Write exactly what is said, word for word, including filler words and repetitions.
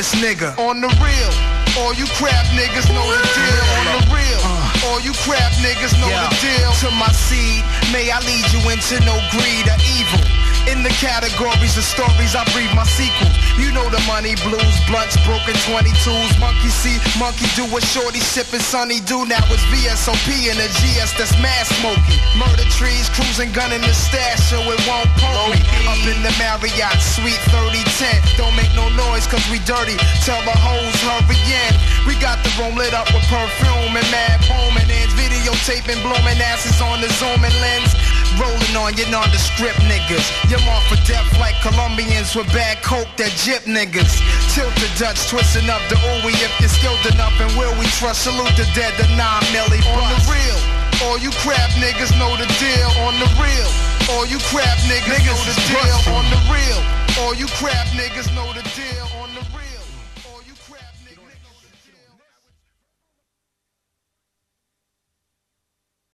realest nigga. On the real, all you crap niggas know the deal. On the real, all you crap niggas know the deal. To my seed, may I lead you into no greed or evil. In the categories of stories, I breathe my sequel. You know the money, blues, blunts, broken twenty-twos. Monkey see, monkey do what shorty sippin' Sunny do. Now it's V S O P and a G S that's mass smoking. Murder trees, cruising, gun in the stash so it won't poke me. Up in the Marriott, Suite thirty ten. Don't make no noise cause we dirty. Tell the hoes hurry in. We got the room lit up with perfume and mad booming. And videotaping, blooming asses on the zooming lens. Rolling on your nondescript niggas. You're marked for death like Colombians with bad coke that jip niggas. Tilt the Dutch, twisting up the ooey if you're skilled enough. And will we trust? Salute the dead, the nine milli. On the real, all you crap niggas know the deal. On the real, all you crap niggas, niggas know the deal. On the real, all you crap niggas know the deal. On the real.